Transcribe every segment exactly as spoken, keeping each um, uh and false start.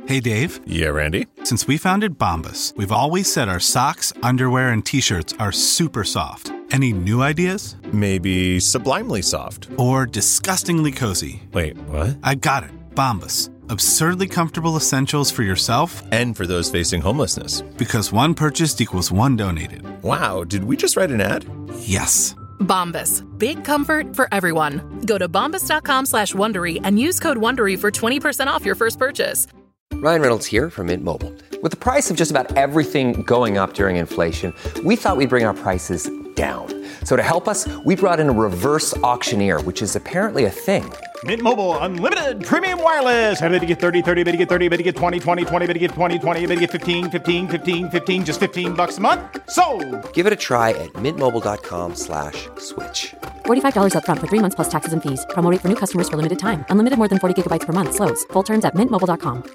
Hey, Dave. Yeah, Randy? Since we founded Bombas, we've always said our socks, underwear, and T-shirts are super soft. Any new ideas? Maybe sublimely soft. Or disgustingly cozy. Wait, what? I got it. Bombas. Absurdly comfortable essentials for yourself and for those facing homelessness. Because one purchased equals one donated. Wow, did we just write an ad? Yes. Bombas. Big comfort for everyone. Go to bombas.com slash Wondery and use code Wondery for twenty percent off your first purchase. Ryan Reynolds here from Mint Mobile. With the price of just about everything going up during inflation, we thought we'd bring our prices down. So to help us, we brought in a reverse auctioneer, which is apparently a thing. Mint Mobile Unlimited Premium Wireless. How to get thirty, thirty, how to get thirty, how to get twenty, twenty, twenty, how to get twenty, twenty, how to get fifteen, fifteen, fifteen, fifteen, just fifteen bucks a month? Sold! Give it a try at mintmobile.com slash switch. forty-five dollars up front for three months plus taxes and fees. Promo rate for new customers for limited time. Unlimited more than forty gigabytes per month. Slows full terms at mint mobile dot com.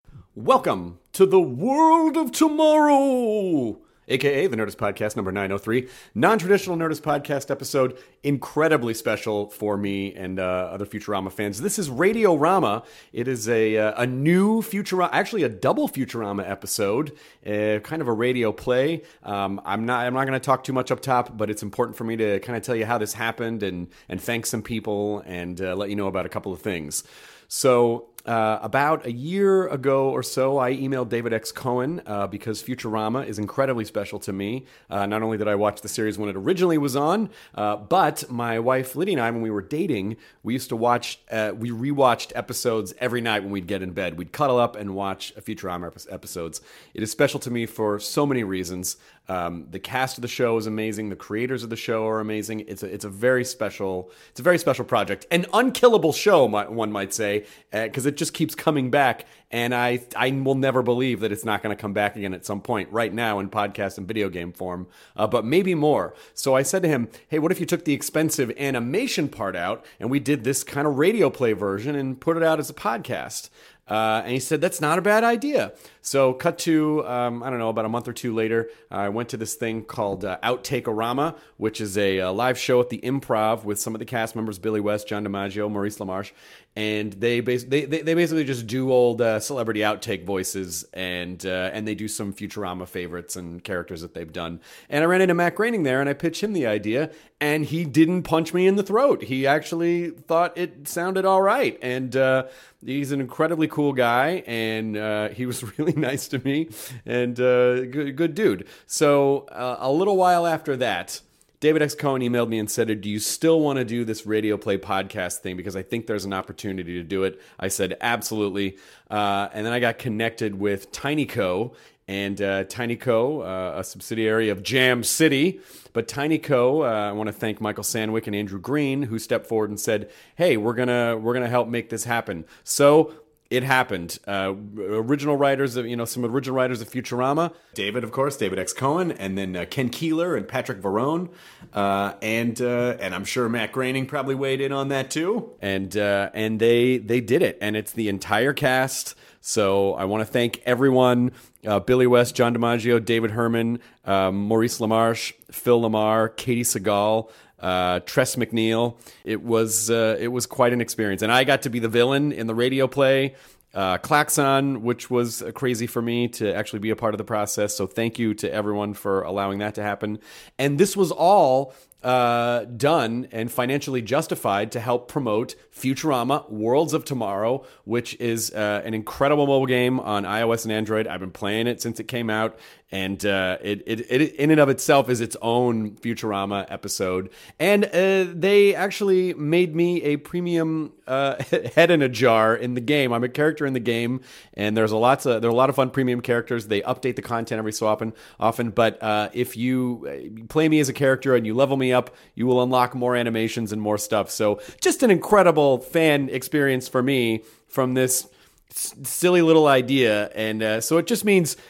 Welcome to the world of tomorrow, aka the Nerdist Podcast number nine oh three, non-traditional Nerdist Podcast episode, incredibly special for me and uh, other Futurama fans. This is Radio-Rama. It is a uh, a new Futurama, actually a double Futurama episode, uh, kind of a radio play. Um, I'm not I'm not going to talk too much up top, but it's important for me to kind of tell you how this happened and and thank some people and uh, let you know about a couple of things. So. Uh, about a year ago or so, I emailed David X. Cohen uh, because Futurama is incredibly special to me. Uh, not only did I watch the series when it originally was on, uh, but my wife Lydia and I, when we were dating, we used to watch, uh, we rewatched episodes every night when we'd get in bed. We'd cuddle up and watch Futurama episodes. It is special to me for so many reasons. Um, the cast of the show is amazing. The creators of the show are amazing. It's a, it's a very special, it's a very special project. An unkillable show, one might say, because uh, it just keeps coming back. And I, I will never believe that it's not going to come back again at some point right now in podcast and video game form, uh, but maybe more. So I said to him, hey, what if you took the expensive animation part out and we did this kind of radio play version and put it out as a podcast? Uh, and he said, that's not a bad idea. So cut to, um, I don't know, about a month or two later, uh, I went to this thing called uh, Outtake-O-Rama, which is a, a live show at the Improv with some of the cast members, Billy West, John DiMaggio, Maurice LaMarche. And they, bas- they, they, they basically just do old uh, celebrity outtake voices, and uh, and they do some Futurama favorites and characters that they've done. And I ran into Matt Groening there, and I pitched him the idea, and he didn't punch me in the throat. He actually thought it sounded all right. And uh, he's an incredibly cool guy, and uh, he was really nice to me, and uh, good, good dude. So uh, a little while after that, David X. Cohen emailed me and said, do you still want to do this radio play podcast thing? Because I think there's an opportunity to do it. I said, absolutely. Uh, and then I got connected with TinyCo. And uh, TinyCo, uh, a subsidiary of Jam City. But TinyCo, uh, I want to thank Michael Sandwick and Andrew Green, who stepped forward and said, hey, we're gonna we're gonna help make this happen. So it happened. Uh, original writers, of, you know, some original writers of Futurama. David, of course, David X. Cohen, and then uh, Ken Keeler and Patrick Verone, uh, and uh, and I'm sure Matt Groening probably weighed in on that too. And uh, and they they did it, and it's the entire cast. So I want to thank everyone: uh, Billy West, John DiMaggio, David Herman, um, Maurice LaMarche, Phil LaMarr, Katie Seagal. Uh, Tress McNeil. It was uh, it was quite an experience, and I got to be the villain in the radio play, uh, Klaxon, which was uh, crazy for me to actually be a part of the process. So thank you to everyone for allowing that to happen. And this was all uh, done and financially justified to help promote Futurama Worlds of Tomorrow, which is uh, an incredible mobile game on iOS and Android. I've been playing it since it came out. And uh, it, it, it, in and of itself, is its own Futurama episode. And uh, they actually made me a premium uh, head in a jar in the game. I'm a character in the game, and there's a lots of there are a lot of fun premium characters. They update the content every so often. Often, but uh, if you play me as a character and you level me up, you will unlock more animations and more stuff. So, just an incredible fan experience for me from this silly little idea. And uh, so it just means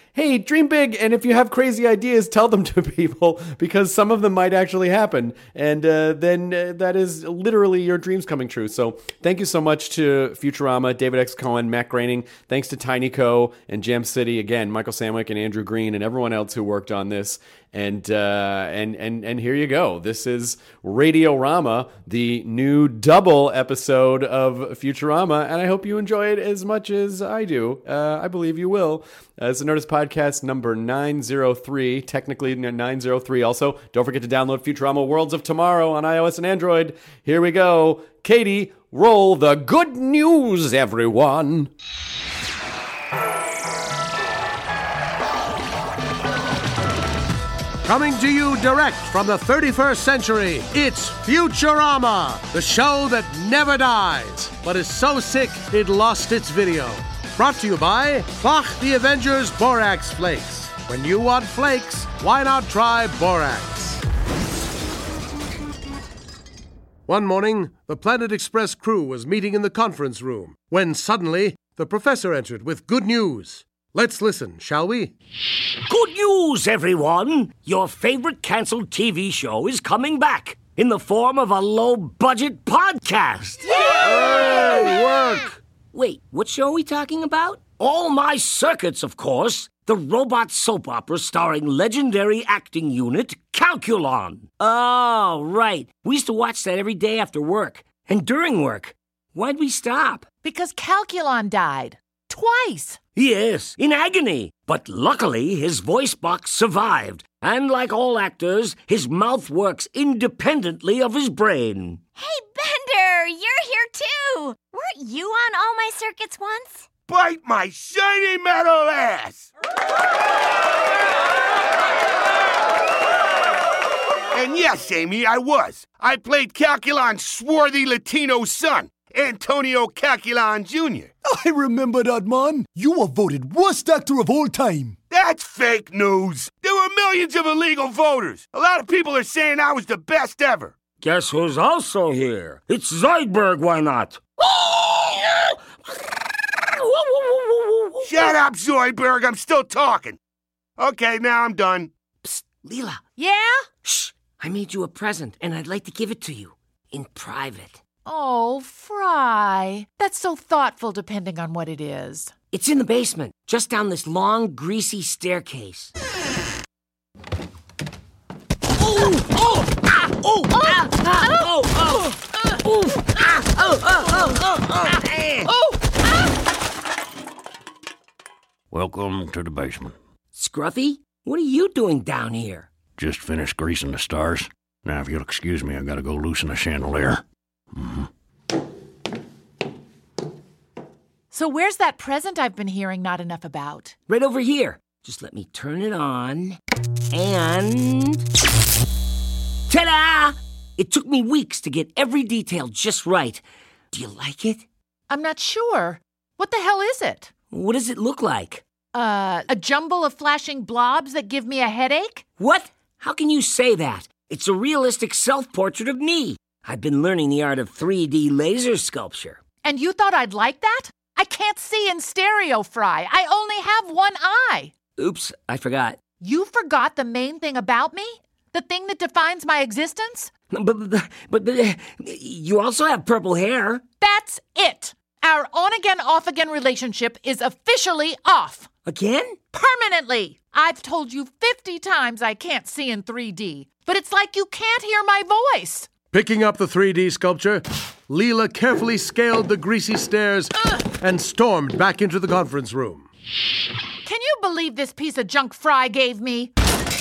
hey, dream big, and if you have crazy ideas, tell them to people, because some of them might actually happen, and uh, then uh, that is literally your dreams coming true. So thank you so much to Futurama, David X. Cohen, Matt Groening. Thanks to TinyCo and Jam City, again, Michael Samwick and Andrew Green and everyone else who worked on this. And uh, and and and here you go. This is Radiorama, the new double episode of Futurama, and I hope you enjoy it as much as I do. Uh, I believe you will. Uh, it's the Nerdist Podcast number nine oh three, technically nine oh three. Also, don't forget to download Futurama Worlds of Tomorrow on iOS and Android. Here we go. Katie, roll the good news, everyone. Coming to you direct from the thirty-first century, it's Futurama, the show that never dies, but is so sick it lost its video. Brought to you by Bach the Avengers Borax Flakes. When you want flakes, why not try Borax? One morning, the Planet Express crew was meeting in the conference room, when suddenly, the professor entered with good news. Let's listen, shall we? Good news, everyone! Your favorite canceled T V show is coming back in the form of a low-budget podcast. Yay! Work! Wait, what show are we talking about? All My Circuits, of course. The robot soap opera starring legendary acting unit Calculon. Oh, right. We used to watch that every day after work. And during work. Why'd we stop? Because Calculon died. Twice. Yes, in agony. But luckily, his voice box survived. And like all actors, his mouth works independently of his brain. Hey, Bender, you're here too. Weren't you on All My Circuits once? Bite my shiny metal ass! And yes, Amy, I was. I played Calculon's swarthy Latino son, Antonio Calculon Junior I remember that, man. You were voted worst actor of all time. That's fake news. There were millions of illegal voters. A lot of people are saying I was the best ever. Guess who's also here? It's Zoidberg, why not? Shut up, Zoidberg. I'm still talking. Okay, now I'm done. Psst, Leela. Yeah? Shh. I made you a present, and I'd like to give it to you. In private. Oh, Fry. That's so thoughtful, depending on what it is. It's in the basement, just down this long, greasy staircase. Oh! Oh! Ah! Oh! Ah! Ah! Oh! Oh! Oh! Ah! Oh! Oh! Oh! Oh! Oh! Oh! Ah! Welcome to the basement. Scruffy, what are you doing down here? Just finished greasing the stars. Now, if you'll excuse me, I gotta go loosen the chandelier. Mm-hmm. So where's that present I've been hearing not enough about? Right over here. Just let me turn it on. And... ta-da! It took me weeks to get every detail just right. Do you like it? I'm not sure. What the hell is it? What does it look like? Uh, a jumble of flashing blobs that give me a headache? What? How can you say that? It's a realistic self-portrait of me. I've been learning the art of three D laser sculpture. And you thought I'd like that? I can't see in stereo, Fry. I only have one eye. Oops, I forgot. You forgot the main thing about me? The thing that defines my existence? But, but, but, but you also have purple hair. That's it. Our on-again, off-again relationship is officially off. Again? Permanently. I've told you fifty times I can't see in three D, but it's like you can't hear my voice. Picking up the three D sculpture, Leela carefully scaled the greasy stairs uh, and stormed back into the conference room. Can you believe this piece of junk Fry gave me?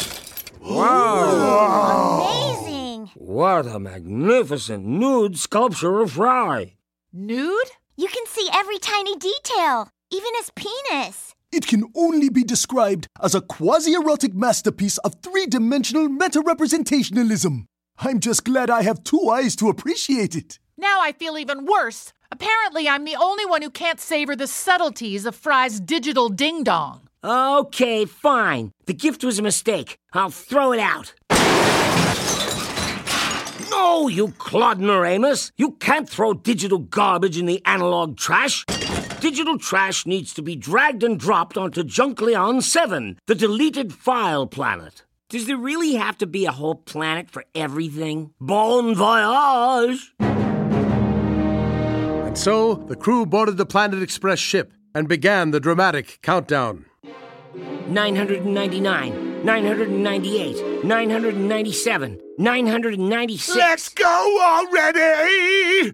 Wow! Amazing! What a magnificent nude sculpture of Fry. Nude? You can see every tiny detail, even his penis. It can only be described as a quasi-erotic masterpiece of three-dimensional meta-representationalism. I'm just glad I have two eyes to appreciate it. Now I feel even worse. Apparently, I'm the only one who can't savor the subtleties of Fry's digital ding-dong. Okay, fine. The gift was a mistake. I'll throw it out. No, you clodner Amos. You can't throw digital garbage in the analog trash. Digital trash needs to be dragged and dropped onto Junkleon seven, the deleted file planet. Does there really have to be a whole planet for everything? Bon voyage! And so, the crew boarded the Planet Express ship and began the dramatic countdown. nine hundred ninety-nine, nine hundred ninety-eight, nine hundred ninety-seven, nine hundred ninety-six. Let's go already!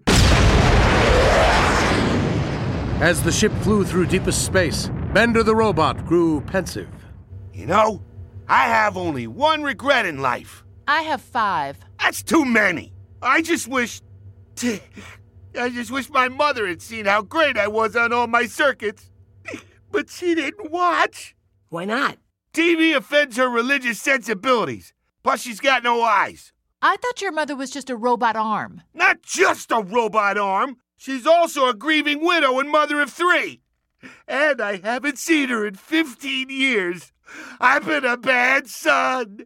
As the ship flew through deepest space, Bender the robot grew pensive. You know, I have only one regret in life. I have five. That's too many. I just wish... I just wish my mother had seen how great I was on all my circuits. But she didn't watch. Why not? T V offends her religious sensibilities. Plus, she's got no eyes. I thought your mother was just a robot arm. Not just a robot arm. She's also a grieving widow and mother of three. And I haven't seen her in fifteen years. I've been a bad son.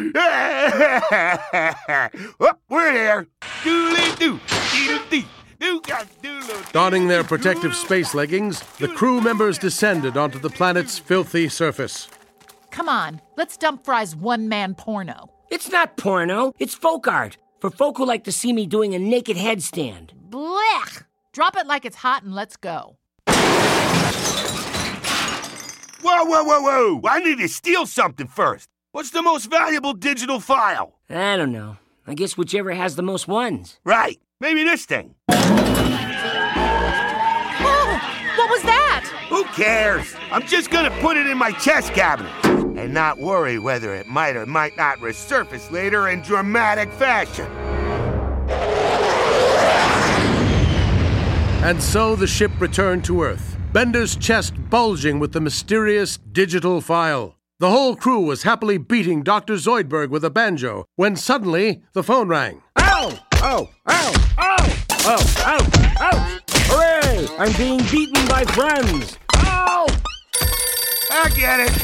Oh, we're here. Doodly-doo, doodle-dee. Donning their protective space leggings, the crew members descended onto the planet's filthy surface. Come on, let's dump Fry's one-man porno. It's not porno, it's folk art. For folk who like to see me doing a naked headstand. Blech! Drop it like it's hot and let's go. Whoa, whoa, whoa, whoa! I need to steal something first. What's the most valuable digital file? I don't know. I guess whichever has the most ones. Right. Maybe this thing. Oh! What was that? Who cares? I'm just gonna put it in my chest cabinet and not worry whether it might or might not resurface later in dramatic fashion. And so the ship returned to Earth, Bender's chest bulging with the mysterious digital file. The whole crew was happily beating Doctor Zoidberg with a banjo when suddenly the phone rang. Ow! Ow! Ow! Ow! Ow! Ow! Ow! Hooray! I'm being beaten by friends! Ow! I get it.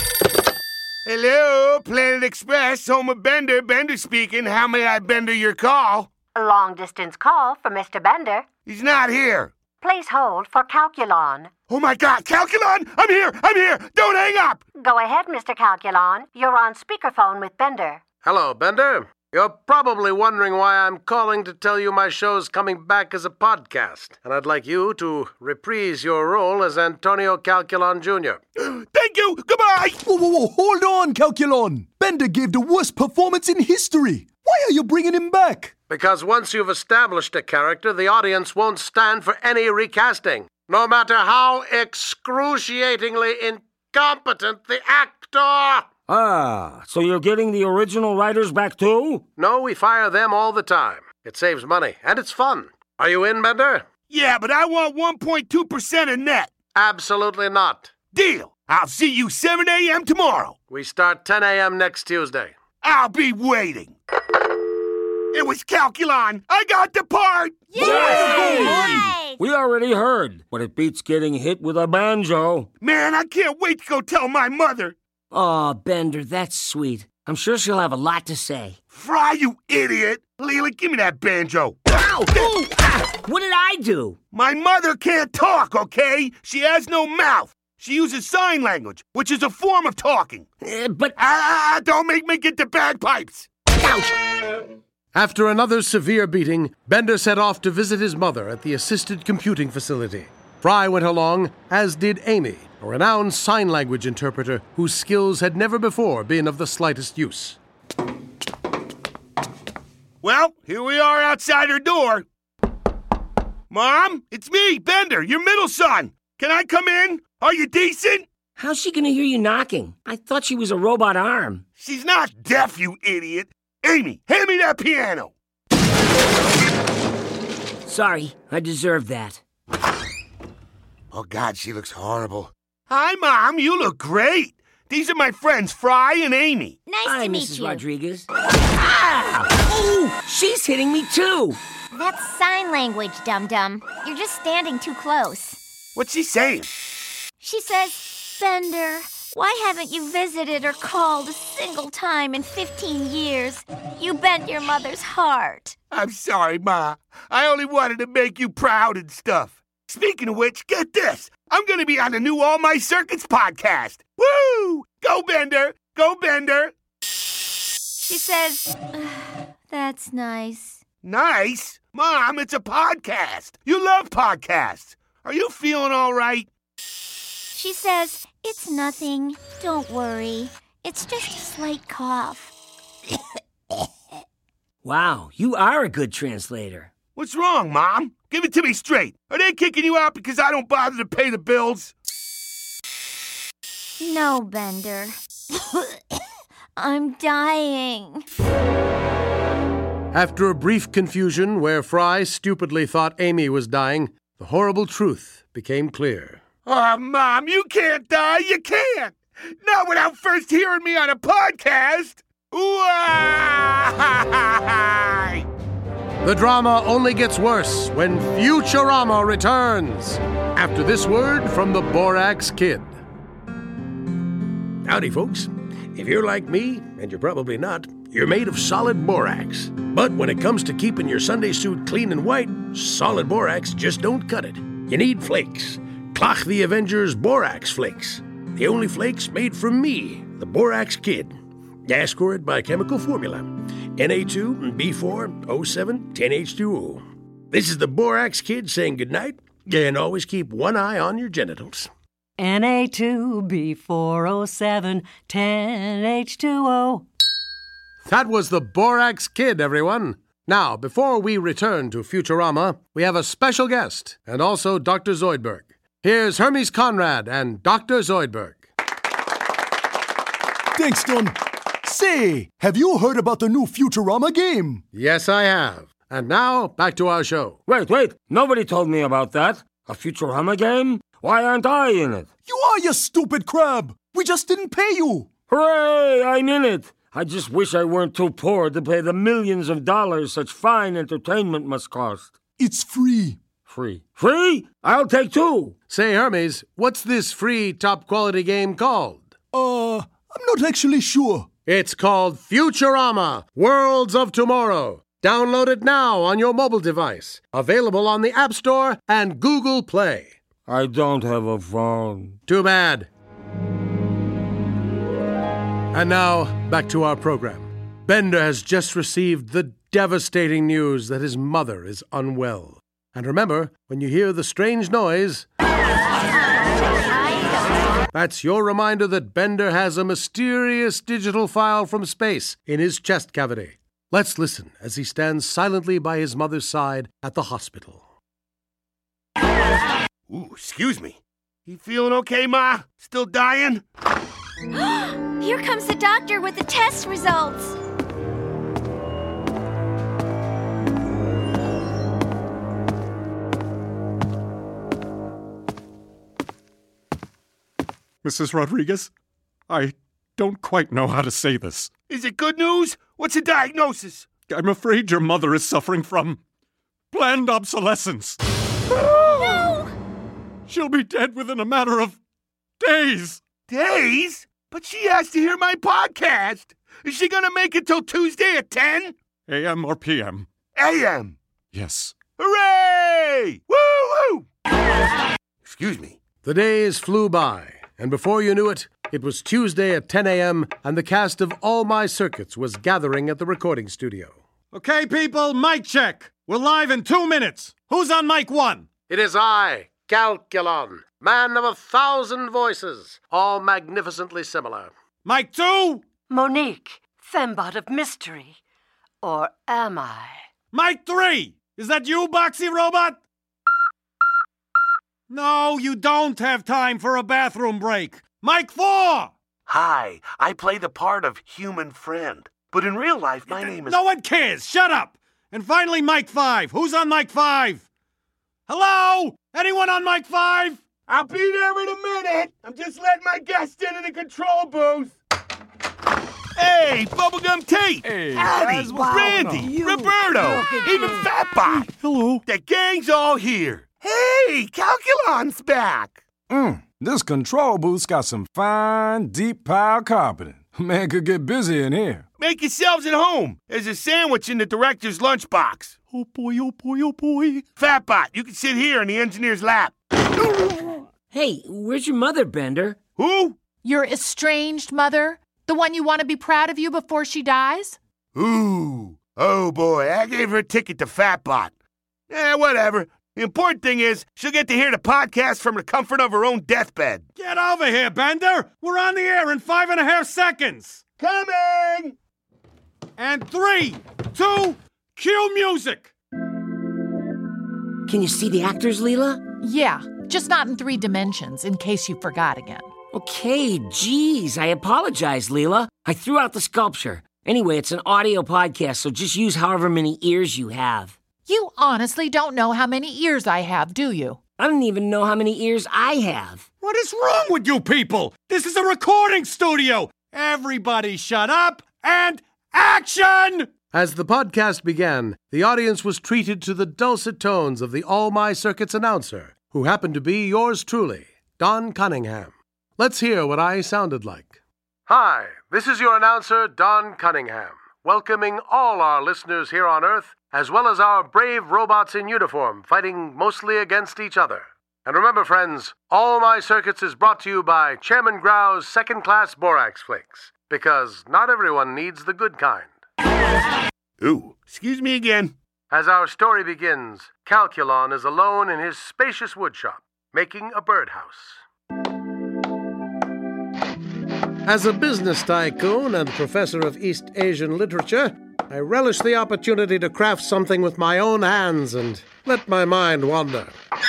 Hello, Planet Express, home of Bender. Bender speaking. How may I Bender your call? A long-distance call for Mister Bender. He's not here. Please hold for Calculon. Oh my God, Calculon! I'm here! I'm here! Don't hang up! Go ahead, Mister Calculon. You're on speakerphone with Bender. Hello, Bender. You're probably wondering why I'm calling to tell you my show's coming back as a podcast, and I'd like you to reprise your role as Antonio Calculon Junior Thank you! Goodbye! Whoa, whoa, whoa, hold on, Calculon! Bender gave the worst performance in history! Why are you bringing him back? Because once you've established a character, the audience won't stand for any recasting, no matter how excruciatingly incompetent the actor! Ah, so you're getting the original writers back too? No, we fire them all the time. It saves money, and it's fun. Are you in, Bender? Yeah, but I want one point two percent of net. Absolutely not. Deal. I'll see you seven a.m. tomorrow. We start ten a.m. next Tuesday. I'll be waiting. It was Calculon. I got the part. Yay! Yay! We already heard, but it beats getting hit with a banjo. Man, I can't wait to go tell my mother. Aw, oh, Bender, that's sweet. I'm sure she'll have a lot to say. Fry, you idiot! Leela, give me that banjo. Ow! Ooh, ah, what did I do? My mother can't talk, okay? She has no mouth. She uses sign language, which is a form of talking. Uh, but... Ah, don't make me get the bagpipes. Ouch! After another severe beating, Bender set off to visit his mother at the assisted computing facility. Fry went along, as did Amy, a renowned sign language interpreter whose skills had never before been of the slightest use. Well, here we are outside her door. Mom, it's me, Bender, your middle son. Can I come in? Are you decent? How's she gonna hear you knocking? I thought she was a robot arm. She's not deaf, you idiot. Amy, hand me that piano. Sorry, I deserve that. Oh, God, she looks horrible. Hi, Mom, you look great. These are my friends, Fry and Amy. Nice Hi, to meet Missus you. Rodriguez. Ah! Oh, she's hitting me too. That's sign language, dum-dum. You're just standing too close. What's she saying? She says, Bender, Why haven't you visited or called a single time in fifteen years? You bent your mother's heart. I'm sorry, Ma. I only wanted to make you proud and stuff. Speaking of which, get this. I'm going to be on the new All My Circuits podcast. Woo! Go, Bender! Go, Bender! She says, that's nice. Nice? Mom, it's a podcast. You love podcasts. Are you feeling all right? She says, it's nothing. Don't worry. It's just a slight cough. Wow, you are a good translator. What's wrong, Mom? Give it to me straight. Are they kicking you out because I don't bother to pay the bills? No, Bender. I'm dying. After a brief confusion where Fry stupidly thought Amy was dying, the horrible truth became clear. Oh, Mom, you can't die. You can't. Not without first hearing me on a podcast. Why? The drama only gets worse when Futurama returns. After this word from the Borax Kid. Howdy, folks. If you're like me, and you're probably not, you're made of solid borax. But when it comes to keeping your Sunday suit clean and white, solid borax just don't cut it. You need flakes. Cloch the Avengers Borax Flakes. The only flakes made from me, the Borax Kid. Ask for it by chemical formula. N A two B four O seven ten H two O. This is the Borax Kid saying goodnight, and always keep one eye on your genitals. N A two B four O seven ten H two O. That was the Borax Kid, everyone. Now, before we return to Futurama, we have a special guest, and also Doctor Zoidberg. Here's Hermes Conrad and Doctor Zoidberg. Thanks, Don. Say, have you heard about the new Futurama game? Yes, I have. And now, back to our show. Wait, wait. Nobody told me about that. A Futurama game? Why aren't I in it? You are, you stupid crab. We just didn't pay you. Hooray, I'm in it. I just wish I weren't too poor to pay the millions of dollars such fine entertainment must cost. It's free. Free. Free? I'll take two. Say, Hermes, what's this free top-quality game called? Uh, I'm not actually sure. It's called Futurama, Worlds of Tomorrow. Download it now on your mobile device. Available on the App Store and Google Play. I don't have a phone. Too bad. And now, back to our program. Bender has just received the devastating news that his mother is unwell. And remember, when you hear the strange noise, that's your reminder that Bender has a mysterious digital file from space in his chest cavity. Let's listen as he stands silently by his mother's side at the hospital. Ooh, excuse me. You feeling okay, Ma? Still dying? Here comes the doctor with the test results. Missus Rodriguez, I don't quite know how to say this. Is it good news? What's the diagnosis? I'm afraid your mother is suffering from planned obsolescence. No! She'll be dead within a matter of days. Days? But she has to hear my podcast. Is she going to make it till Tuesday at ten? A M or P M? A M. Yes. Hooray! Woo-woo! Excuse me. The days flew by, and before you knew it, it was Tuesday at ten a.m., and the cast of All My Circuits was gathering at the recording studio. Okay, people, mic check. We're live in two minutes. Who's on mic one? It is I, Calculon, man of a thousand voices, all magnificently similar. Mic two? Monique, fembot of mystery. Or am I? Mic three? Is that you, Boxy Robot? No, you don't have time for a bathroom break. Mic four! Hi, I play the part of human friend. But in real life, my name is... No one cares! Shut up! And finally, mic five. Who's on mic five? Hello? Anyone on mic five? I'll be there in a minute. I'm just letting my guest into the control booth. Hey, Bubblegum Tate! Hey, Howdy, Randy, Roberto, even Fatbot. Hello. The gang's all here. Hey, Calculon's back. Mm, This control booth's got some fine, deep pile carpeting. Man could get busy in here. Make yourselves at home. There's a sandwich in the director's lunchbox. Oh boy, oh boy, oh boy. Fatbot, you can sit here in the engineer's lap. Hey, where's your mother, Bender? Who? Your estranged mother? The one you want to be proud of you before she dies? Ooh. Oh boy, I gave her a ticket to Fatbot. Eh, whatever. The important thing is, she'll get to hear the podcast from the comfort of her own deathbed. Get over here, Bender! We're on the air in five and a half seconds! Coming! And three, two, cue music! Can you see the actors, Leela? Yeah, just not in three dimensions, in case you forgot again. Okay, geez, I apologize, Leela. I threw out the sculpture. Anyway, it's an audio podcast, so just use however many ears you have. You honestly don't know how many ears I have, do you? I don't even know how many ears I have. What is wrong with you people? This is a recording studio! Everybody shut up and action! As the podcast began, the audience was treated to the dulcet tones of the All My Circuits announcer, who happened to be yours truly, Don Cunningham. Let's hear what I sounded like. Hi, this is your announcer, Don Cunningham, welcoming all our listeners here on Earth, as well as our brave robots in uniform fighting mostly against each other. And remember, friends, All My Circuits is brought to you by Chairman Grau's second-class borax flakes, because not everyone needs the good kind. Ooh, excuse me again. As our story begins, Calculon is alone in his spacious woodshop, making a birdhouse. As a business tycoon and professor of East Asian literature, I relish the opportunity to craft something with my own hands and let my mind wander.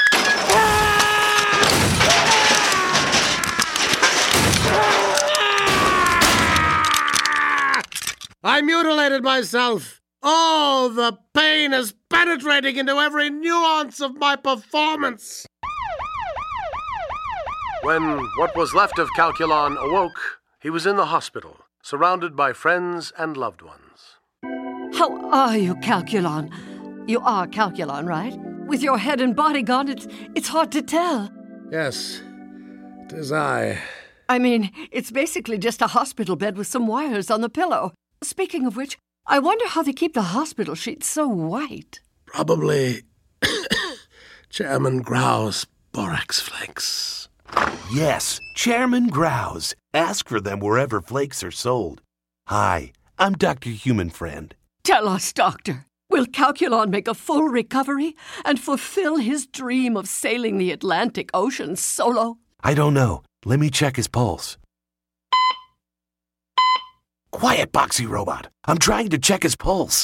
I mutilated myself. Oh, the pain is penetrating into every nuance of my performance. When what was left of Calculon awoke, he was in the hospital, surrounded by friends and loved ones. How are you, Calculon? You are Calculon, right? With your head and body gone, it's, it's hard to tell. Yes, 'tis I. I mean, it's basically just a hospital bed with some wires on the pillow. Speaking of which, I wonder how they keep the hospital sheets so white. Probably Chairman Grau's borax flakes. Yes, Chairman Grau's. Ask for them wherever flakes are sold. Hi, I'm Doctor Human Friend. Tell us, Doctor, will Calculon make a full recovery and fulfill his dream of sailing the Atlantic Ocean solo? I don't know. Let me check his pulse. Quiet, Boxy Robot. I'm trying to check his pulse.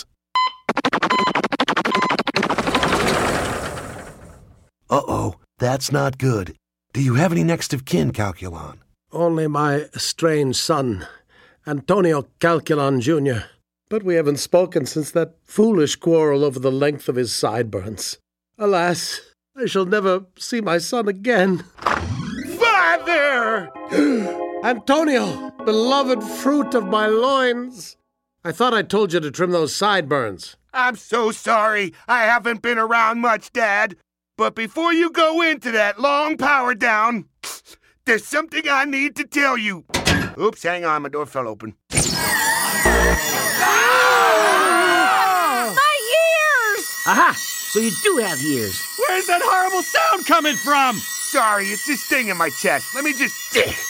Uh-oh, that's not good. Do you have any next of kin, Calculon? Only my estranged son, Antonio Calculon Junior But we haven't spoken since that foolish quarrel over the length of his sideburns. Alas, I shall never see my son again. Father! Antonio, beloved fruit of my loins. I thought I told you to trim those sideburns. I'm so sorry. I haven't been around much, Dad. But before you go into that long power down, there's something I need to tell you. Oops, hang on, my door fell open. Ah! My ears! Aha! So you do have ears. Where's that horrible sound coming from? Sorry, it's this thing in my chest. Let me just...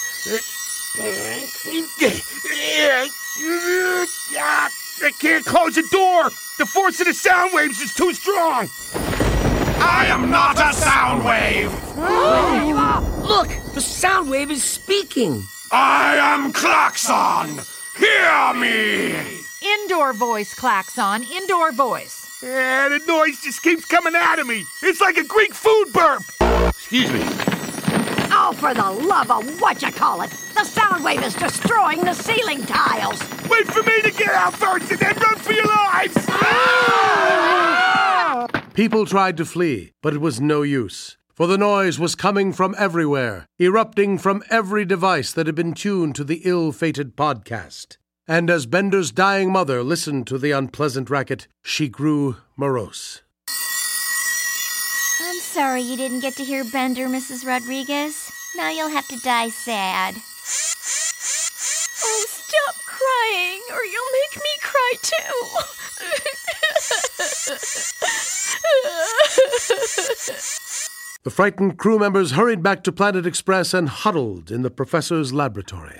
I can't close the door. The force of the sound waves is too strong. I am not a sound wave. Look, the sound wave is speaking. I am Klaxon. Hear me. Indoor voice, Klaxon. Indoor voice. Yeah, the noise just keeps coming out of me. It's like a Greek food burp. Excuse me. Oh, for the love of whatchamacallit! The sound wave is destroying the ceiling tiles! Wait for me to get out first and then run for your lives! People tried to flee, but it was no use, for the noise was coming from everywhere, erupting from every device that had been tuned to the ill-fated podcast. And as Bender's dying mother listened to the unpleasant racket, she grew morose. I'm sorry you didn't get to hear Bender, Missus Rodriguez. Now you'll have to die sad. Oh, stop crying, or you'll make me cry too. The frightened crew members hurried back to Planet Express and huddled in the professor's laboratory.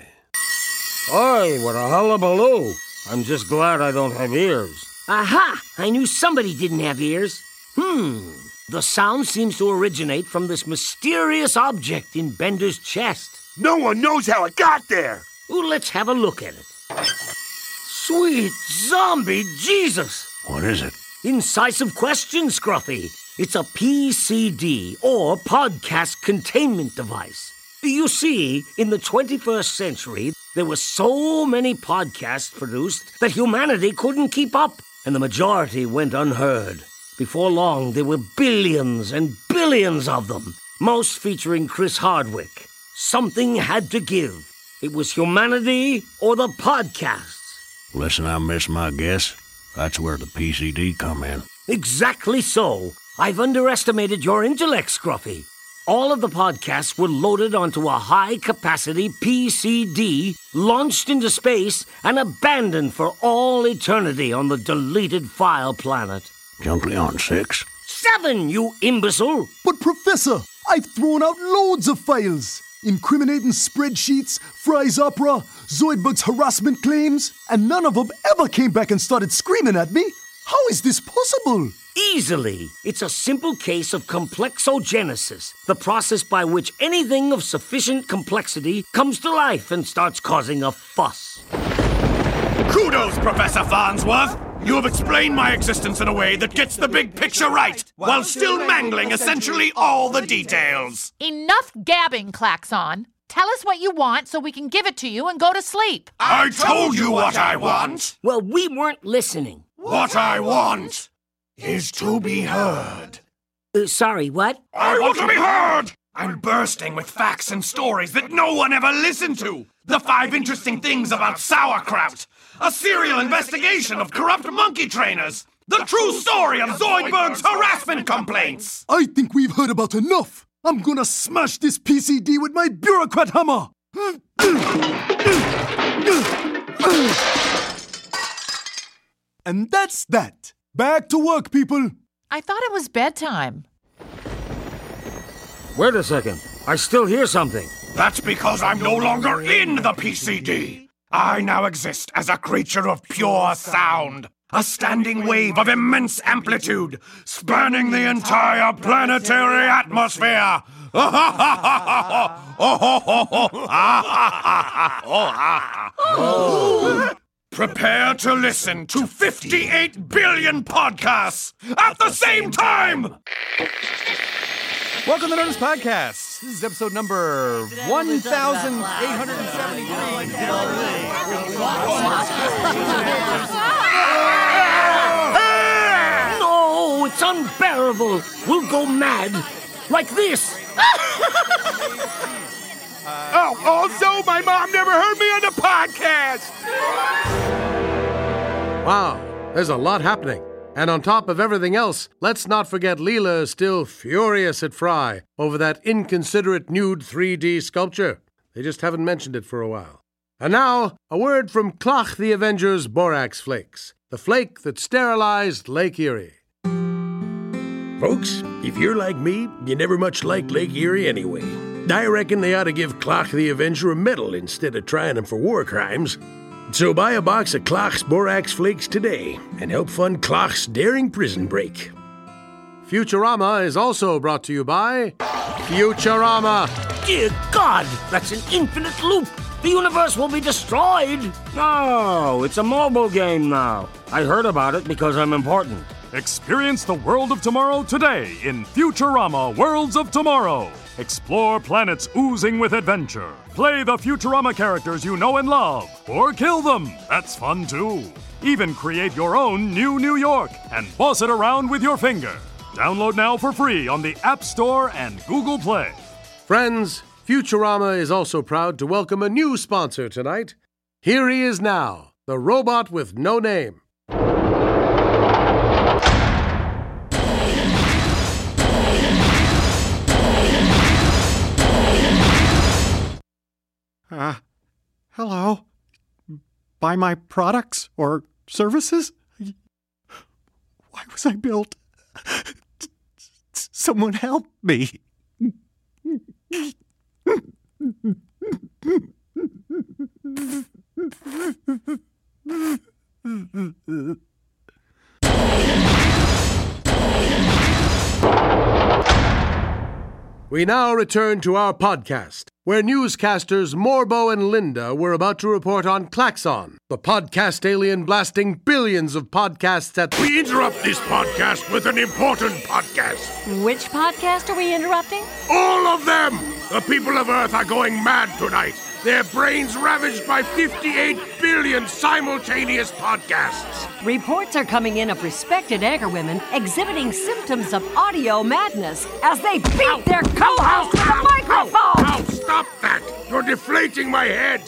Oi, what a hullabaloo. I'm just glad I don't have ears. Aha! I knew somebody didn't have ears. Hmm. The sound seems to originate from this mysterious object in Bender's chest. No one knows how it got there. Ooh, let's have a look at it. Sweet zombie Jesus! What is it? Incisive question, Scruffy. It's a P C D, or podcast containment device. You see, in the twenty-first century, there were so many podcasts produced that humanity couldn't keep up, and the majority went unheard. Before long, there were billions and billions of them, most featuring Chris Hardwick. Something had to give. It was humanity or the podcasts. Listen, I miss my guess. That's where the P C D come in. Exactly so. I've underestimated your intellect, Scruffy. All of the podcasts were loaded onto a high-capacity P C D, launched into space, and abandoned for all eternity on the deleted file planet. Junkleon six? Seven, you imbecile! But, Professor, I've thrown out loads of files. Incriminating spreadsheets, Fry's opera, Zoidberg's harassment claims, and none of them ever came back and started screaming at me. How is this possible? Easily. It's a simple case of complexogenesis, the process by which anything of sufficient complexity comes to life and starts causing a fuss. Kudos, Professor Farnsworth! You have explained my existence in a way that gets the big picture right, while still mangling essentially all the details. Enough gabbing, Klaxon. Tell us what you want so we can give it to you and go to sleep. I told you what I want! Well, we weren't listening. What I want is to be heard. Uh, sorry, what? I want to be heard! I'm bursting with facts and stories that no one ever listened to. The five interesting things about sauerkraut. A serial investigation of corrupt monkey trainers. The true story of Zoidberg's harassment complaints. I think we've heard about enough. I'm gonna smash this P C D with my bureaucrat hammer. And that's that. Back to work, people. I thought it was bedtime. Wait a second. I still hear something. That's because I'm no longer in the P C D. I now exist as a creature of pure sound. A standing wave of immense amplitude, spanning the entire planetary atmosphere. Prepare to listen to fifty-eight billion podcasts at the same time! Welcome to the Nerdist Podcast. This is episode number one thousand eight hundred seventy-three. No, it's unbearable. We'll go mad. Like this. Oh, also, my mom never heard me on the podcast. Wow, there's a lot happening. And on top of everything else, let's not forget Leela is still furious at Fry over that inconsiderate nude three D sculpture. They just haven't mentioned it for a while. And now, a word from Klach the Avenger's Borax Flakes, the flake that sterilized Lake Erie. Folks, if you're like me, you never much liked Lake Erie anyway. I reckon they ought to give Klach the Avenger a medal instead of trying him for war crimes. So buy a box of Klach's Borax Flakes today and help fund Klach's daring prison break. Futurama is also brought to you by Futurama. Dear God, that's an infinite loop. The universe will be destroyed. No, it's a mobile game now. I heard about it because I'm important. Experience the world of tomorrow today in Futurama Worlds of Tomorrow. Explore planets oozing with adventure. Play the Futurama characters you know and love, or kill them. That's fun too. Even create your own new New York and boss it around with your finger. Download now for free on the App Store and Google Play. Friends, Futurama is also proud to welcome a new sponsor tonight. Here he is now, the robot with no name. Uh, hello? Buy my products or services? Why was I built? Someone help me. We now return to our podcast, where newscasters Morbo and Linda were about to report on Klaxon, the podcast alien blasting billions of podcasts at... We interrupt this podcast with an important podcast. Which podcast are we interrupting? All of them! The people of Earth are going mad tonight. Their brains ravaged by fifty-eight billion simultaneous podcasts. Reports are coming in of respected anchorwomen exhibiting symptoms of audio madness as they beat ow, their co-host with a microphone. Ow, ow, stop that! You're deflating my head.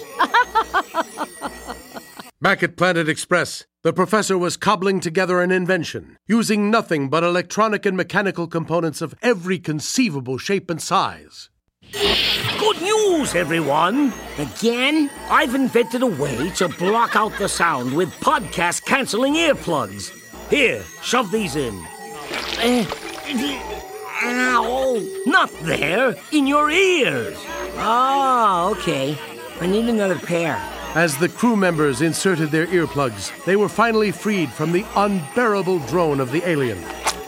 Back at Planet Express, the professor was cobbling together an invention, using nothing but electronic and mechanical components of every conceivable shape and size. Good news, everyone! Again, I've invented a way to block out the sound with podcast-canceling earplugs. Here, shove these in. Uh, ow! Not there, in your ears. Ah, okay. I need another pair. As the crew members inserted their earplugs, they were finally freed from the unbearable drone of the alien.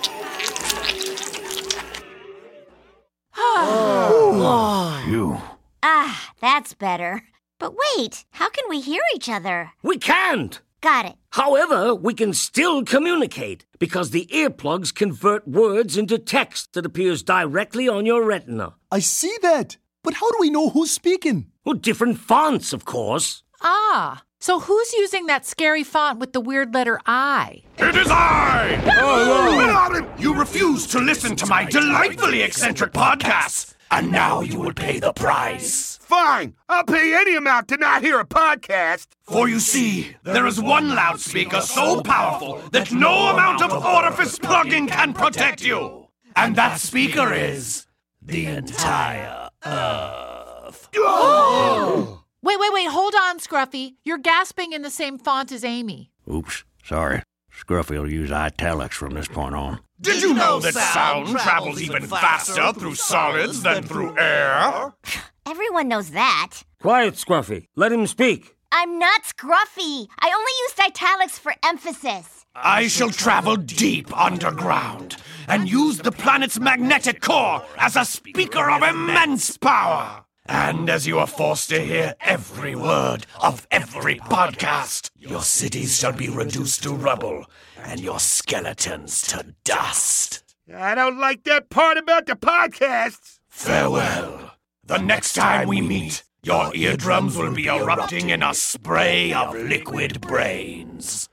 Oh. You. Ah, that's better. But wait, how can we hear each other? We can't. Got it. However, we can still communicate because the earplugs convert words into text that appears directly on your retina. I see that. But how do we know who's speaking? Well, different fonts, of course. Ah, so who's using that scary font with the weird letter I? It is I! Oh, you refuse to listen to my delightfully eccentric podcasts, and now you will pay the price. Fine, I'll pay any amount to not hear a podcast. For you see, there is one loudspeaker so powerful that no amount of orifice plugging can protect you. And that speaker is the entire Earth. Oh! Wait, wait, wait, hold on, Scruffy. You're gasping in the same font as Amy. Oops, sorry. Scruffy will use italics from this point on. Did you know that sound travels even faster through solids than through air? Everyone knows that. Quiet, Scruffy. Let him speak. I'm not Scruffy. I only used italics for emphasis. I shall travel deep underground and use the planet's magnetic core as a speaker of immense power. And as you are forced to hear every word of every podcast, your cities shall be reduced to rubble and your skeletons to dust. I don't like that part about the podcasts. Farewell. The next time we meet, your eardrums will be erupting in a spray of liquid brains.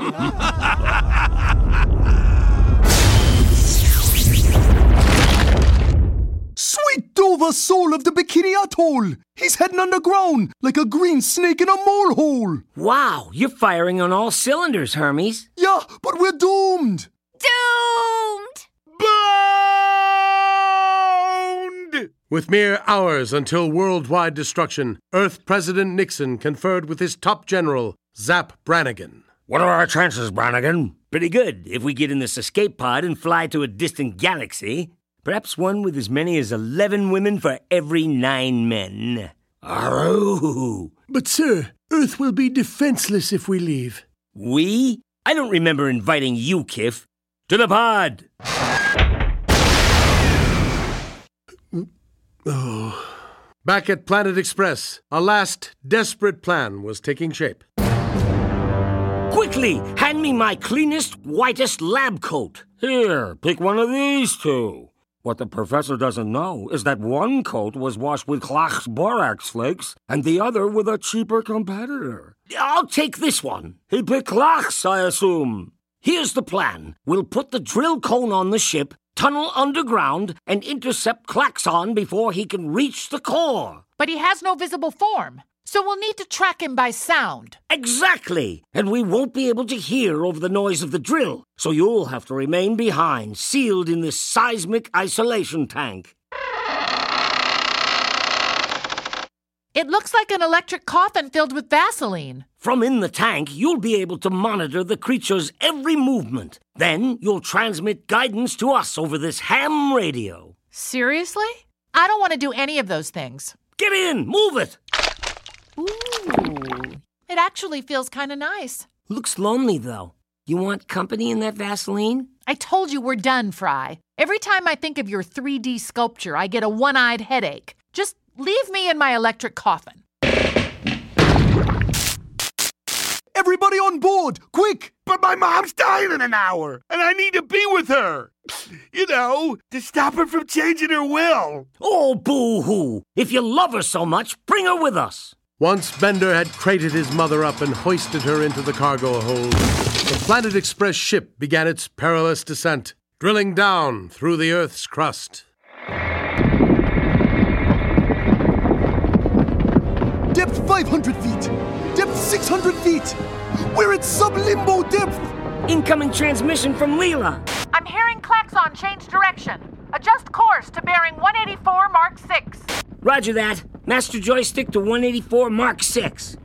Sweet Dover soul of the Bikini Atoll! He's heading underground like a green snake in a mole hole! Wow, you're firing on all cylinders, Hermes. Yeah, but we're doomed! Doomed! Boned! With mere hours until worldwide destruction, Earth President Nixon conferred with his top general, Zap Brannigan. What are our chances, Brannigan? Pretty good, if we get in this escape pod and fly to a distant galaxy. Perhaps one with as many as eleven women for every nine men. Arroo! But, sir, Earth will be defenseless if we leave. We? I don't remember inviting you, Kif. To the pod! Oh. Back at Planet Express, a last desperate plan was taking shape. Quickly, hand me my cleanest, whitest lab coat. Here, pick one of these two. What the professor doesn't know is that one coat was washed with Klach's borax flakes and the other with a cheaper competitor. I'll take this one. He picked Klach's, I assume. Here's the plan. We'll put the drill cone on the ship, tunnel underground, and intercept Klaxon before he can reach the core. But he has no visible form, so we'll need to track him by sound. Exactly. And we won't be able to hear over the noise of the drill, so you'll have to remain behind, sealed in this seismic isolation tank. It looks like an electric coffin filled with Vaseline. From in the tank, you'll be able to monitor the creature's every movement. Then you'll transmit guidance to us over this ham radio. Seriously? I don't want to do any of those things. Get in! Move it! Ooh. It actually feels kind of nice. Looks lonely, though. You want company in that Vaseline? I told you we're done, Fry. Every time I think of your three D sculpture, I get a one-eyed headache. Just leave me in my electric coffin. Everybody on board, quick! But my mom's dying in an hour, and I need to be with her. You know, to stop her from changing her will. Oh, boo-hoo. If you love her so much, bring her with us. Once Bender had crated his mother up and hoisted her into the cargo hold, the Planet Express ship began its perilous descent, drilling down through the Earth's crust. Depth five hundred feet! Depth six hundred feet! We're at sub-limbo depth! Incoming transmission from Leela. I'm hearing Klaxon change direction. Adjust course to bearing one eighty-four Mark six. Roger that. Master joystick to one eighty-four Mark six.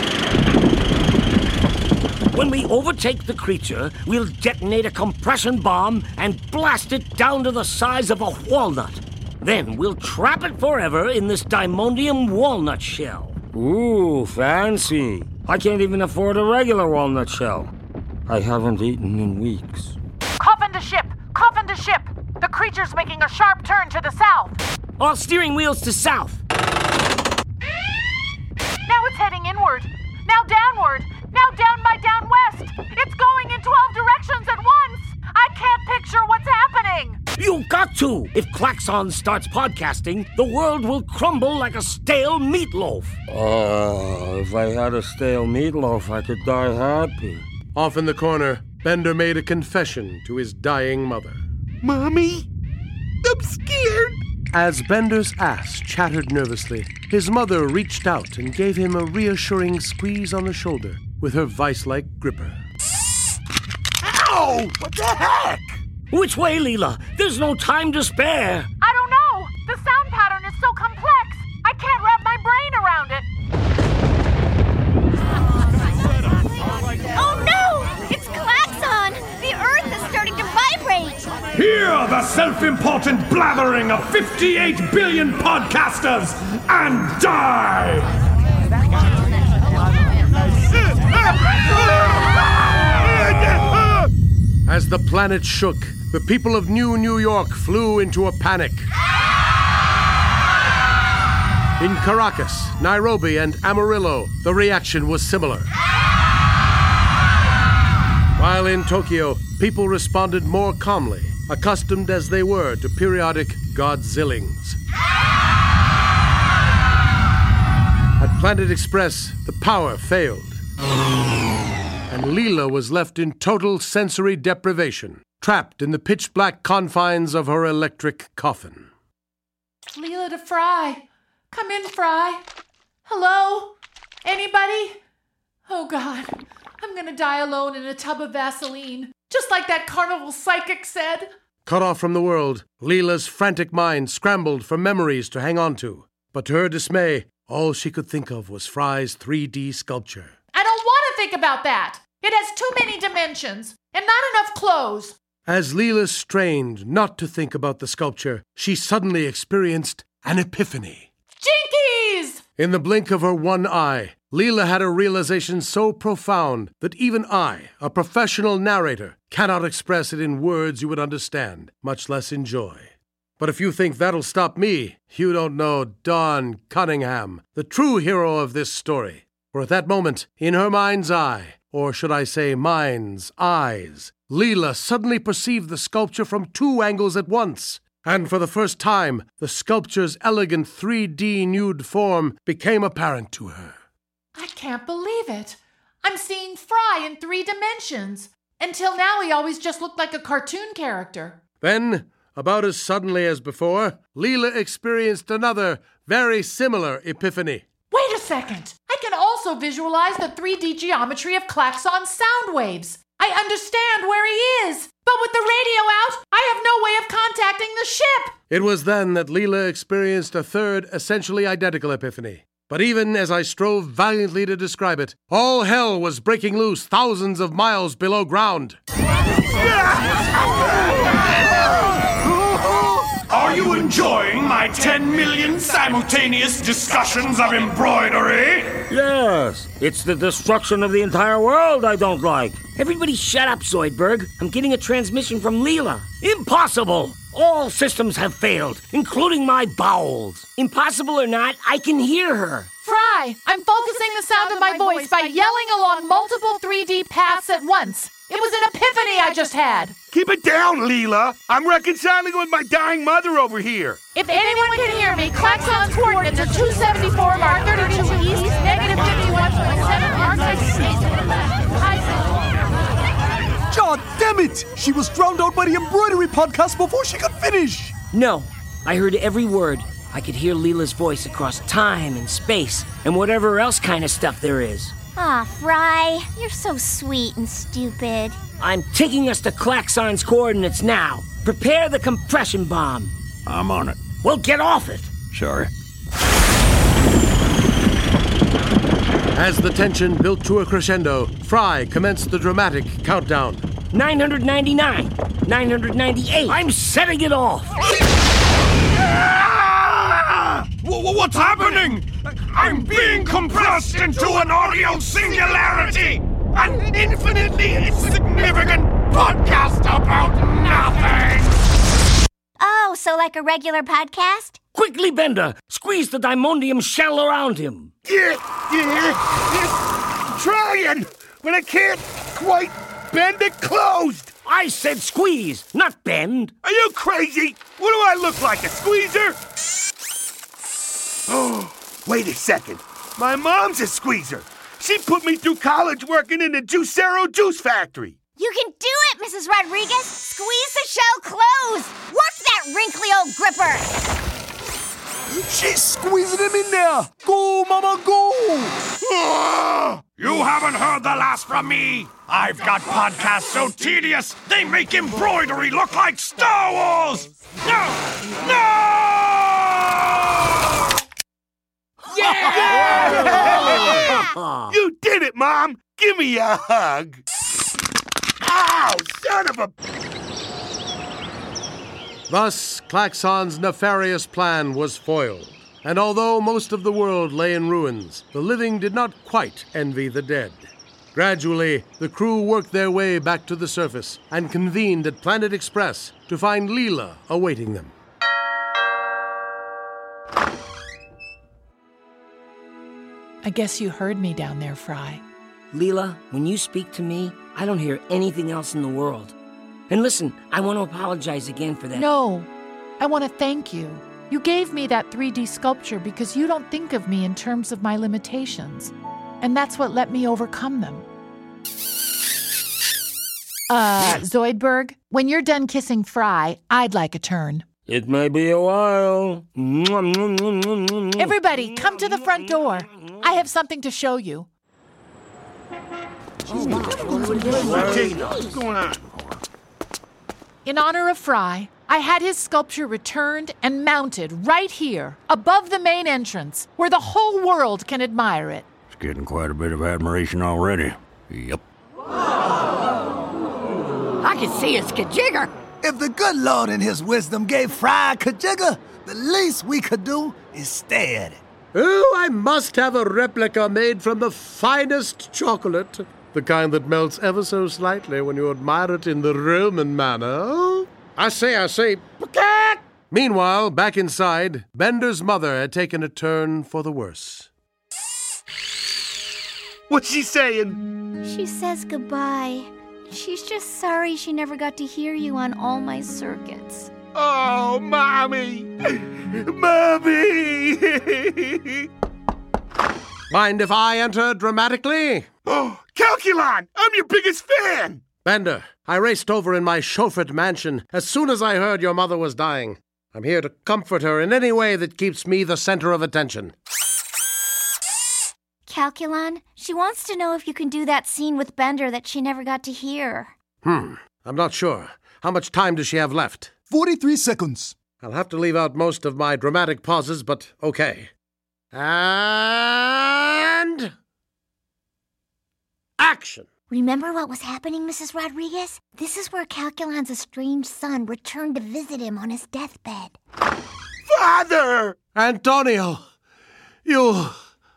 When we overtake the creature, we'll detonate a compression bomb and blast it down to the size of a walnut. Then we'll trap it forever in this diamondium walnut shell. Ooh, fancy. I can't even afford a regular walnut shell. I haven't eaten in weeks. Coffin to ship! Coffin to ship! The creature's making a sharp turn to the south. All steering wheels to south. Now it's heading inward. Now downward. Now down by down west. It's going in twelve directions at once. I can't picture what's happening. You've got to. If Klaxon starts podcasting, the world will crumble like a stale meatloaf. Oh, if I had a stale meatloaf, I could die happy. Off in the corner, Bender made a confession to his dying mother. Mommy, I'm scared. As Bender's ass chattered nervously, his mother reached out and gave him a reassuring squeeze on the shoulder with her vice-like gripper. Ow! What the heck? Which way, Leela? There's no time to spare. I don't know. The sound pattern is so complex. I can't wrap my brain around it. Oh no! It's Klaxon! The Earth is starting to vibrate! Hear the self-important blathering of fifty-eight billion podcasters and die! As the planet shook, the people of New New York flew into a panic. In Caracas, Nairobi, and Amarillo, the reaction was similar. While in Tokyo, people responded more calmly, accustomed as they were to periodic Godzillings. At Planet Express, the power failed. And Leela was left in total sensory deprivation, trapped in the pitch-black confines of her electric coffin. Leela to Fry. Come in, Fry. Hello? Anybody? Oh, God. I'm gonna die alone in a tub of Vaseline, just like that carnival psychic said. Cut off from the world, Leela's frantic mind scrambled for memories to hang on to. But to her dismay, all she could think of was Fry's three D sculpture. I don't want to think about that. It has too many dimensions and not enough clothes. As Leela strained not to think about the sculpture, she suddenly experienced an epiphany. Jinkies! In the blink of her one eye, Leela had a realization so profound that even I, a professional narrator, cannot express it in words you would understand, much less enjoy. But if you think that'll stop me, you don't know Dawn Cunningham, the true hero of this story. For at that moment, in her mind's eye, or should I say mind's eyes, Leela suddenly perceived the sculpture from two angles at once. And for the first time, the sculpture's elegant three D nude form became apparent to her. I can't believe it. I'm seeing Fry in three dimensions. Until now, he always just looked like a cartoon character. Then, about as suddenly as before, Leela experienced another, very similar epiphany. Wait a second. I can also visualize the three D geometry of Klaxon's sound waves. I understand where he is. But with the radio out, I have no way of contacting the ship. It was then that Leela experienced a third, essentially identical epiphany. But even as I strove valiantly to describe it, all hell was breaking loose thousands of miles below ground. Are you enjoying my ten million simultaneous discussions of embroidery? Yes, it's the destruction of the entire world I don't like. Everybody shut up, Zoidberg. I'm getting a transmission from Leela. Impossible! All systems have failed, including my bowels. Impossible or not, I can hear her. Fry, I'm focusing the sound of my voice by yelling along multiple three D paths at once. It was an epiphany I just had. Keep it down, Leela. I'm reconciling with my dying mother over here. If anyone can hear me, Klaxon's coordinates are two seventy-four Mark thirty-two East, negative fifty-one point seven Mark God damn it! She was drowned out by the embroidery podcast before she could finish! No, I heard every word. I could hear Leela's voice across time and space and whatever else kind of stuff there is. Aw, Fry, you're so sweet and stupid. I'm taking us to Klaxon's coordinates now. Prepare the compression bomb. I'm on it. Well, get off it. Sorry. As the tension built to a crescendo, Fry commenced the dramatic countdown. nine hundred ninety-nine, nine hundred ninety-eight. I'm setting it off. What's happening? I'm being compressed into an audio singularity! An infinitely insignificant podcast about nothing! Oh, so like a regular podcast? Quickly, Bender! Squeeze the dimondium shell around him! Yeah, yeah, yeah. Trying, but I can't quite bend it closed! I said squeeze, not bend! Are you crazy? What do I look like, a squeezer? Oh, wait a second. My mom's a squeezer. She put me through college working in the Juicero juice factory. You can do it, Missus Rodriguez. Squeeze the shell closed. Work that wrinkly old gripper. She's squeezing him in there. Go, Mama, go. You haven't heard the last from me. I've got podcasts so tedious, they make embroidery look like Star Wars. No! No! Yeah! You did it, Mom! Give me a hug! Ow, son of a... Thus, Klaxon's nefarious plan was foiled. And although most of the world lay in ruins, the living did not quite envy the dead. Gradually, the crew worked their way back to the surface and convened at Planet Express to find Leela awaiting them. I guess you heard me down there, Fry. Leela, when you speak to me, I don't hear anything else in the world. And listen, I want to apologize again for that. No, I want to thank you. You gave me that three D sculpture because you don't think of me in terms of my limitations. And that's what let me overcome them. Uh, Zoidberg, when you're done kissing Fry, I'd like a turn. It may be a while. Everybody, come to the front door. I have something to show you. What's going on? In honor of Fry, I had his sculpture returned and mounted right here, above the main entrance, where the whole world can admire it. It's getting quite a bit of admiration already. Yep. I can see it's Kajigger. If the good Lord in his wisdom gave Fry a Kajigger, the least we could do is stay at it. Oh, I must have a replica made from the finest chocolate. The kind that melts ever so slightly when you admire it in the Roman manner. I say, I say, Pacat! Meanwhile, back inside, Bender's mother had taken a turn for the worse. What's she saying? She says goodbye. She's just sorry she never got to hear you on all my circuits. Oh, Mommy! Mommy! Mind if I enter dramatically? Oh, Calculon! I'm your biggest fan! Bender, I raced over in my chauffeured mansion as soon as I heard your mother was dying. I'm here to comfort her in any way that keeps me the center of attention. Calculon, she wants to know if you can do that scene with Bender that she never got to hear. Hmm, I'm not sure. How much time does she have left? forty-three seconds. I'll have to leave out most of my dramatic pauses, but okay. And... action! Remember what was happening, Missus Rodriguez? This is where Calculon's estranged son returned to visit him on his deathbed. Father! Antonio, you...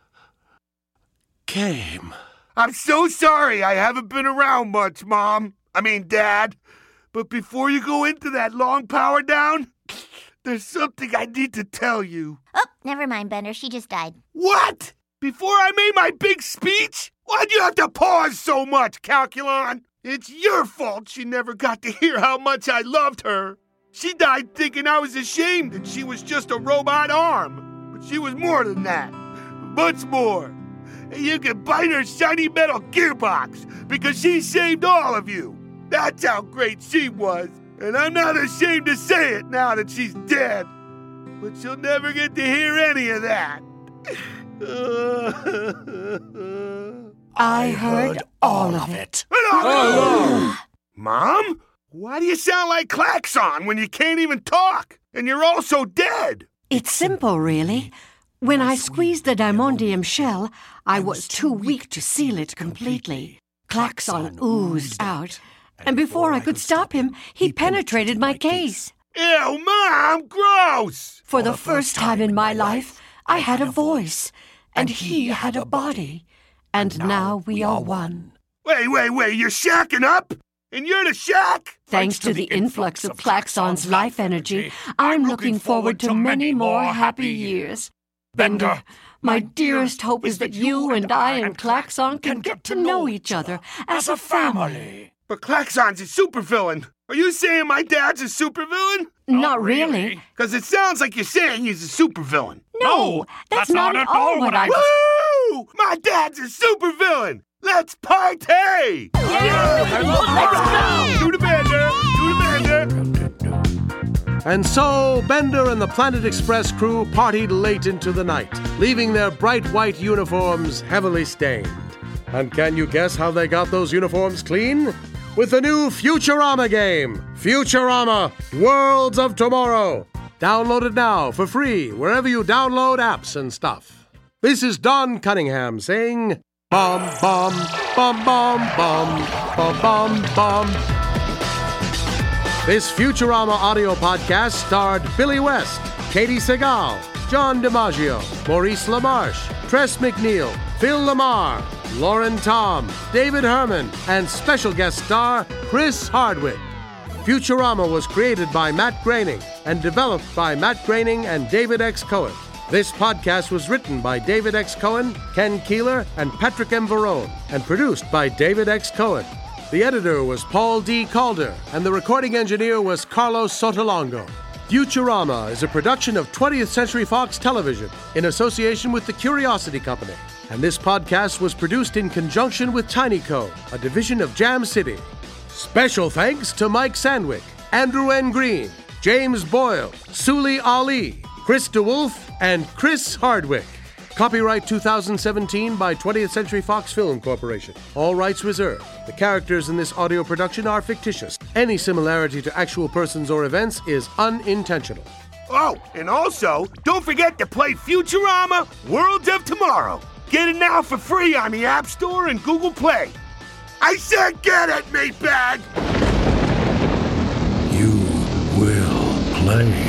came. I'm so sorry I haven't been around much, Mom. I mean, Dad. But before you go into that long power down, there's something I need to tell you. Oh, never mind, Bender. She just died. What? Before I made my big speech? Why'd you have to pause so much, Calculon? It's your fault she never got to hear how much I loved her. She died thinking I was ashamed and she was just a robot arm. But she was more than that. Much more. And you can bite her shiny metal gearbox because she saved all of you. That's how great she was. And I'm not ashamed to say it now that she's dead. But she'll never get to hear any of that. I heard all of it. Oh, Mom? Why do you sound like Klaxon when you can't even talk? And you're also dead. It's simple, really. When I squeezed the diamondium shell, I was too weak to seal it completely. Klaxon oozed out. And before I could stop him, he penetrated my case. Ew, Mom, gross! For the first time in my life, I had a voice, and he had a body. And now we are one. Wait, wait, wait, you're shacking up? And you're the shack? Thanks to the influx of Klaxon's life energy, I'm looking forward to many more happy years. Bender, my dearest hope is that you and I and Klaxon can get to know each other as a family. But Klaxon's a supervillain. Are you saying my dad's a supervillain? Not really. Because it sounds like you're saying he's a supervillain. No, that's, that's not, not at all what I... Woo! My dad's a supervillain! Let's party! Yeah! Let's go! Do the Bender! Do the Bender! And so, Bender and the Planet Express crew partied late into the night, leaving their bright white uniforms heavily stained. And can you guess how they got those uniforms clean? With the new Futurama game, Futurama Worlds of Tomorrow. Download it now for free wherever you download apps and stuff. This is Don Cunningham saying, bum, bum, bum, bum, bum, bum, bum, bum. This Futurama audio podcast starred Billy West, Katie Segal, John DiMaggio, Maurice LaMarche, Tress MacNeille, Phil Lamar, Lauren Tom, David Herman, and special guest star Chris Hardwick. Futurama was created by Matt Groening and developed by Matt Groening and David X. Cohen. This podcast was written by David X. Cohen, Ken Keeler, and Patrick M. Varone, and produced by David X. Cohen. The editor was Paul D. Calder, and the recording engineer was Carlos Sotolongo. Futurama is a production of twentieth Century Fox Television in association with the Curiosity Company. And this podcast was produced in conjunction with TinyCo, a division of Jam City. Special thanks to Mike Sandwick, Andrew N. Green, James Boyle, Suli Ali, Chris DeWolf, and Chris Hardwick. Copyright two thousand seventeen by twentieth Century Fox Film Corporation. All rights reserved. The characters in this audio production are fictitious. Any similarity to actual persons or events is unintentional. Oh, and also, don't forget to play Futurama Worlds of Tomorrow. Get it now for free on the App Store and Google Play. I said get it, meatbag! You will play.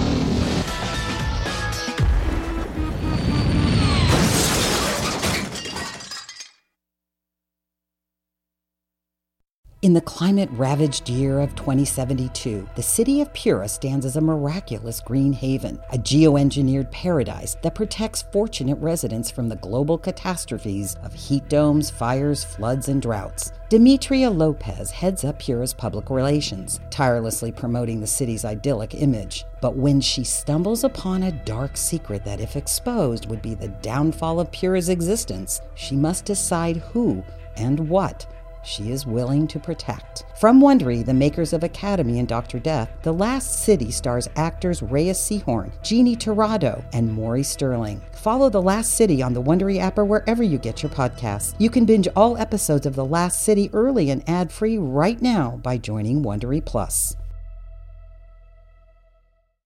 In the climate-ravaged year of twenty seventy-two, the city of Pura stands as a miraculous green haven, a geoengineered paradise that protects fortunate residents from the global catastrophes of heat domes, fires, floods, and droughts. Demetria Lopez heads up Pura's public relations, tirelessly promoting the city's idyllic image. But when she stumbles upon a dark secret that, if exposed, would be the downfall of Pura's existence, she must decide who and what she is willing to protect. From Wondery, the makers of Academy and Doctor Death, The Last City stars actors Reyes Sehorn, Jeannie Torrado, and Maury Sterling. Follow The Last City on the Wondery app or wherever you get your podcasts. You can binge all episodes of The Last City early and ad-free right now by joining Wondery Plus.